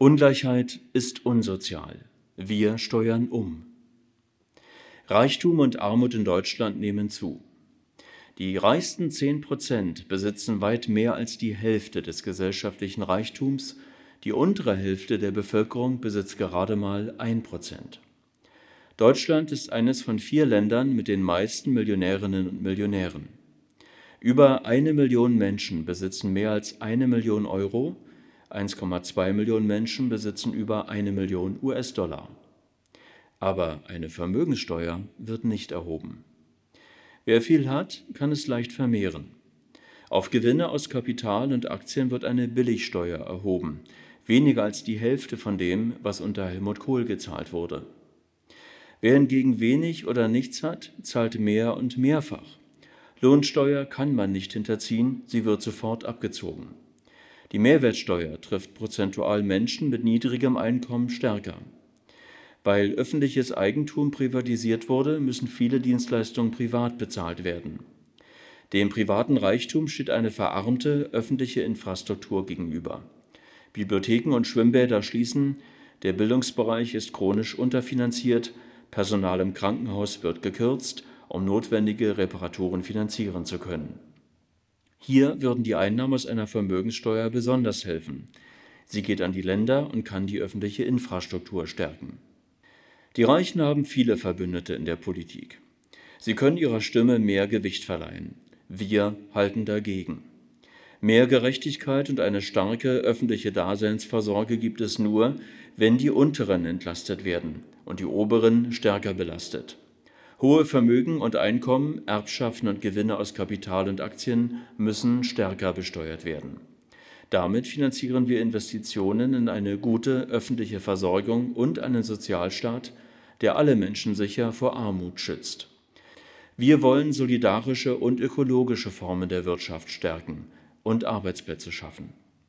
Ungleichheit ist unsozial. Wir steuern um. Reichtum und Armut in Deutschland nehmen zu. Die reichsten 10% besitzen weit mehr als die Hälfte des gesellschaftlichen Reichtums, die untere Hälfte der Bevölkerung besitzt gerade mal 1%. Deutschland ist eines von 4 Ländern mit den meisten Millionärinnen und Millionären. Über 1 Million Menschen besitzen mehr als 1 Million Euro, 1,2 Millionen Menschen besitzen über 1 Million US-Dollar. Aber eine Vermögenssteuer wird nicht erhoben. Wer viel hat, kann es leicht vermehren. Auf Gewinne aus Kapital und Aktien wird eine Billigsteuer erhoben, weniger als die Hälfte von dem, was unter Helmut Kohl gezahlt wurde. Wer hingegen wenig oder nichts hat, zahlt mehr und mehrfach. Lohnsteuer kann man nicht hinterziehen, sie wird sofort abgezogen. Die Mehrwertsteuer trifft prozentual Menschen mit niedrigem Einkommen stärker. Weil öffentliches Eigentum privatisiert wurde, müssen viele Dienstleistungen privat bezahlt werden. Dem privaten Reichtum steht eine verarmte öffentliche Infrastruktur gegenüber. Bibliotheken und Schwimmbäder schließen, der Bildungsbereich ist chronisch unterfinanziert, Personal im Krankenhaus wird gekürzt, um notwendige Reparaturen finanzieren zu können. Hier würden die Einnahmen aus einer Vermögenssteuer besonders helfen. Sie geht an die Länder und kann die öffentliche Infrastruktur stärken. Die Reichen haben viele Verbündete in der Politik. Sie können ihrer Stimme mehr Gewicht verleihen. Wir halten dagegen. Mehr Gerechtigkeit und eine starke öffentliche Daseinsvorsorge gibt es nur, wenn die Unteren entlastet werden und die Oberen stärker belastet. Hohe Vermögen und Einkommen, Erbschaften und Gewinne aus Kapital und Aktien müssen stärker besteuert werden. Damit finanzieren wir Investitionen in eine gute öffentliche Versorgung und einen Sozialstaat, der alle Menschen sicher vor Armut schützt. Wir wollen solidarische und ökologische Formen der Wirtschaft stärken und Arbeitsplätze schaffen.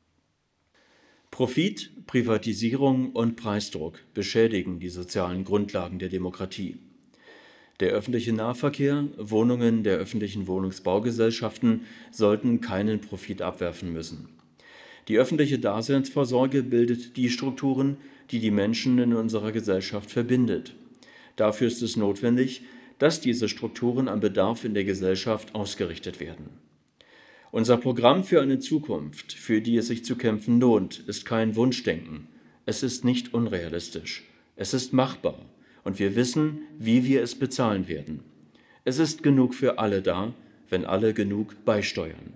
Profit, Privatisierung und Preisdruck beschädigen die sozialen Grundlagen der Demokratie. Der öffentliche Nahverkehr, Wohnungen der öffentlichen Wohnungsbaugesellschaften sollten keinen Profit abwerfen müssen. Die öffentliche Daseinsvorsorge bildet die Strukturen, die die Menschen in unserer Gesellschaft verbindet. Dafür ist es notwendig, dass diese Strukturen am Bedarf in der Gesellschaft ausgerichtet werden. Unser Programm für eine Zukunft, für die es sich zu kämpfen lohnt, ist kein Wunschdenken. Es ist nicht unrealistisch. Es ist machbar und wir wissen, wie wir es bezahlen werden. Es ist genug für alle da, wenn alle genug beisteuern.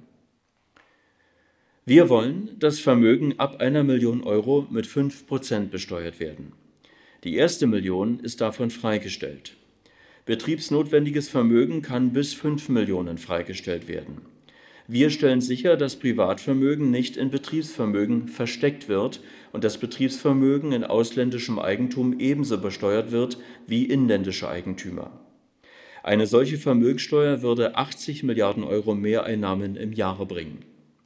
Wir wollen, dass Vermögen ab 1 Million Euro mit 5% besteuert werden. Die erste Million ist davon freigestellt. Betriebsnotwendiges Vermögen kann bis 5 Millionen freigestellt werden. Wir stellen sicher, dass Privatvermögen nicht in Betriebsvermögen versteckt wird und dass Betriebsvermögen in ausländischem Eigentum ebenso besteuert wird wie inländische Eigentümer. Eine solche Vermögenssteuer würde 80 Milliarden Euro Mehreinnahmen im Jahr bringen.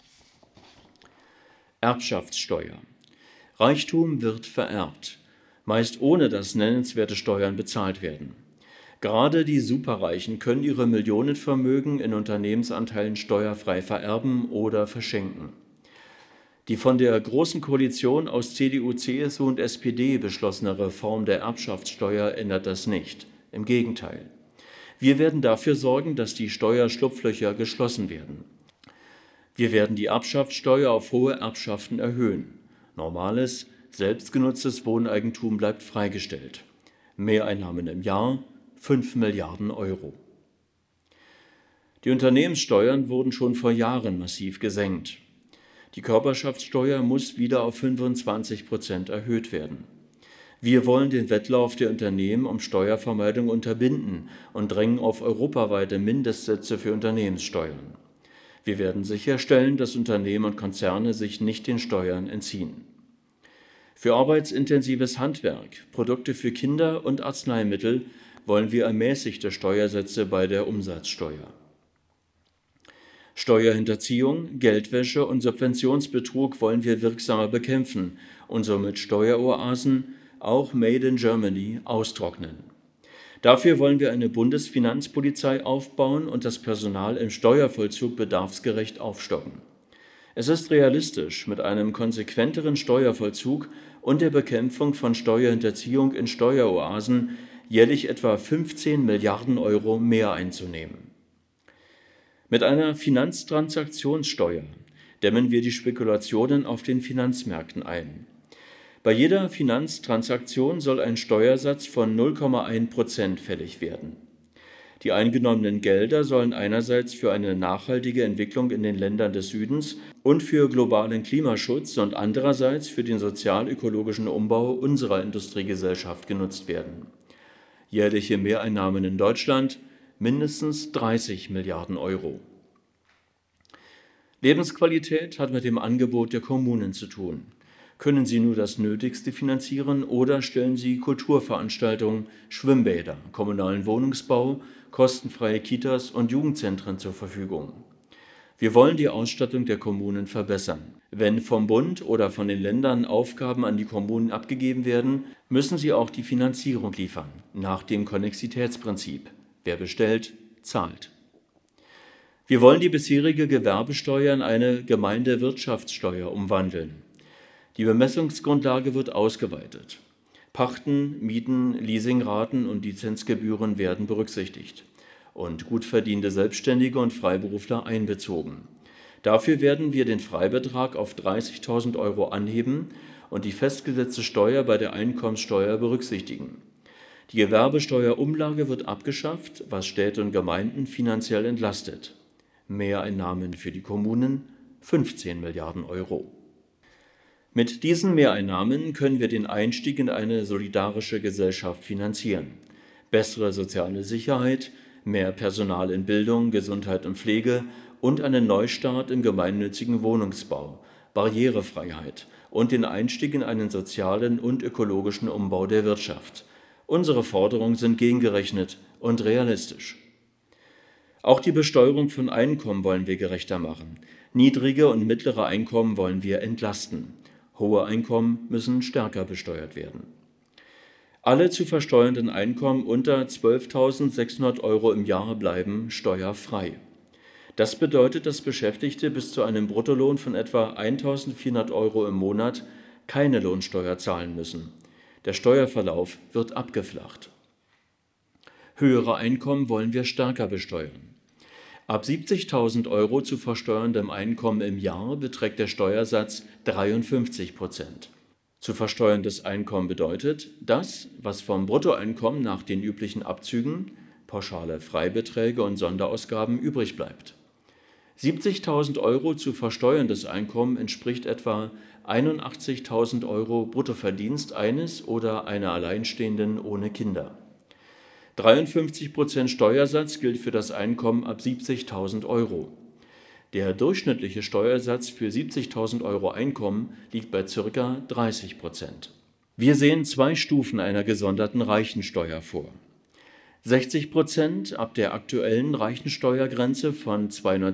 Erbschaftssteuer. Reichtum wird vererbt, meist ohne dass nennenswerte Steuern bezahlt werden. Gerade die Superreichen können ihre Millionenvermögen in Unternehmensanteilen steuerfrei vererben oder verschenken. Die von der Großen Koalition aus CDU, CSU und SPD beschlossene Reform der Erbschaftssteuer ändert das nicht. Im Gegenteil. Wir werden dafür sorgen, dass die Steuerschlupflöcher geschlossen werden. Wir werden die Erbschaftssteuer auf hohe Erbschaften erhöhen. Normales, selbstgenutztes Wohneigentum bleibt freigestellt. Mehreinnahmen im Jahr 5 Milliarden Euro. Die Unternehmenssteuern wurden schon vor Jahren massiv gesenkt. Die Körperschaftssteuer muss wieder auf 25% erhöht werden. Wir wollen den Wettlauf der Unternehmen um Steuervermeidung unterbinden und drängen auf europaweite Mindestsätze für Unternehmenssteuern. Wir werden sicherstellen, dass Unternehmen und Konzerne sich nicht den Steuern entziehen. Für arbeitsintensives Handwerk, Produkte für Kinder und Arzneimittel wollen wir ermäßigte Steuersätze bei der Umsatzsteuer. Steuerhinterziehung, Geldwäsche und Subventionsbetrug wollen wir wirksamer bekämpfen und somit Steueroasen, auch Made in Germany, austrocknen. Dafür wollen wir eine Bundesfinanzpolizei aufbauen und das Personal im Steuervollzug bedarfsgerecht aufstocken. Es ist realistisch, mit einem konsequenteren Steuervollzug und der Bekämpfung von Steuerhinterziehung in Steueroasen jährlich etwa 15 Milliarden Euro mehr einzunehmen. Mit einer Finanztransaktionssteuer dämmen wir die Spekulationen auf den Finanzmärkten ein. Bei jeder Finanztransaktion soll ein Steuersatz von 0,1% fällig werden. Die eingenommenen Gelder sollen einerseits für eine nachhaltige Entwicklung in den Ländern des Südens und für globalen Klimaschutz und andererseits für den sozial-ökologischen Umbau unserer Industriegesellschaft genutzt werden. Jährliche Mehreinnahmen in Deutschland mindestens 30 Milliarden Euro. Lebensqualität hat mit dem Angebot der Kommunen zu tun. Können sie nur das Nötigste finanzieren oder stellen sie Kulturveranstaltungen, Schwimmbäder, kommunalen Wohnungsbau, kostenfreie Kitas und Jugendzentren zur Verfügung? Wir wollen die Ausstattung der Kommunen verbessern. Wenn vom Bund oder von den Ländern Aufgaben an die Kommunen abgegeben werden, müssen sie auch die Finanzierung liefern, nach dem Konnexitätsprinzip. Wer bestellt, zahlt. Wir wollen die bisherige Gewerbesteuer in eine Gemeindewirtschaftssteuer umwandeln. Die Bemessungsgrundlage wird ausgeweitet. Pachten, Mieten, Leasingraten und Lizenzgebühren werden berücksichtigt und gut verdiente Selbstständige und Freiberufler einbezogen. Dafür werden wir den Freibetrag auf 30.000 Euro anheben und die festgesetzte Steuer bei der Einkommenssteuer berücksichtigen. Die Gewerbesteuerumlage wird abgeschafft, was Städte und Gemeinden finanziell entlastet. Mehreinnahmen für die Kommunen 15 Milliarden Euro. Mit diesen Mehreinnahmen können wir den Einstieg in eine solidarische Gesellschaft finanzieren. Bessere soziale Sicherheit, mehr Personal in Bildung, Gesundheit und Pflege und einen Neustart im gemeinnützigen Wohnungsbau, Barrierefreiheit und den Einstieg in einen sozialen und ökologischen Umbau der Wirtschaft. Unsere Forderungen sind gegengerechnet und realistisch. Auch die Besteuerung von Einkommen wollen wir gerechter machen. Niedrige und mittlere Einkommen wollen wir entlasten. Hohe Einkommen müssen stärker besteuert werden. Alle zu versteuernden Einkommen unter 12.600 Euro im Jahr bleiben steuerfrei. Das bedeutet, dass Beschäftigte bis zu einem Bruttolohn von etwa 1.400 Euro im Monat keine Lohnsteuer zahlen müssen. Der Steuerverlauf wird abgeflacht. Höhere Einkommen wollen wir stärker besteuern. Ab 70.000 Euro zu versteuerndem Einkommen im Jahr beträgt der Steuersatz 53%. Zu versteuerndes Einkommen bedeutet das, was vom Bruttoeinkommen nach den üblichen Abzügen, pauschale Freibeträge und Sonderausgaben übrig bleibt. 70.000 Euro zu versteuerndes Einkommen entspricht etwa 81.000 Euro Bruttoverdienst eines oder einer Alleinstehenden ohne Kinder. 53% Steuersatz gilt für das Einkommen ab 70.000 Euro. Der durchschnittliche Steuersatz für 70.000 Euro Einkommen liegt bei ca. 30%. Wir sehen 2 Stufen einer gesonderten Reichensteuer vor. 60% ab der aktuellen Reichensteuergrenze von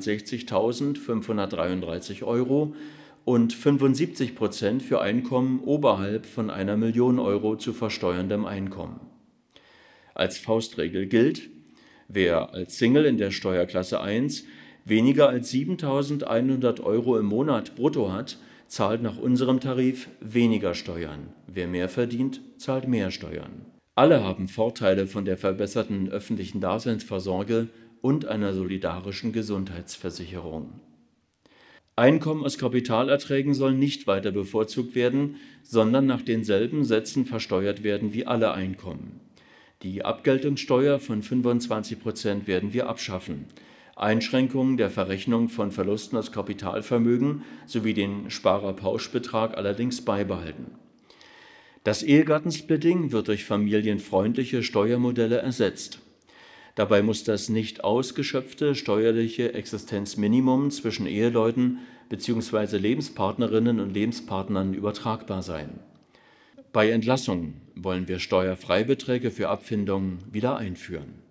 260.533 Euro und 75% für Einkommen oberhalb von 1 Million Euro zu versteuerndem Einkommen. Als Faustregel gilt, wer als Single in der Steuerklasse 1 weniger als 7.100 Euro im Monat brutto hat, zahlt nach unserem Tarif weniger Steuern. Wer mehr verdient, zahlt mehr Steuern. Alle haben Vorteile von der verbesserten öffentlichen Daseinsvorsorge und einer solidarischen Gesundheitsversicherung. Einkommen aus Kapitalerträgen soll nicht weiter bevorzugt werden, sondern nach denselben Sätzen versteuert werden wie alle Einkommen. Die Abgeltungssteuer von 25% werden wir abschaffen. Einschränkungen der Verrechnung von Verlusten aus Kapitalvermögen sowie den Sparerpauschbetrag allerdings beibehalten. Das Ehegattensplitting wird durch familienfreundliche Steuermodelle ersetzt. Dabei muss das nicht ausgeschöpfte steuerliche Existenzminimum zwischen Eheleuten bzw. Lebenspartnerinnen und Lebenspartnern übertragbar sein. Bei Entlassungen wollen wir Steuerfreibeträge für Abfindungen wieder einführen.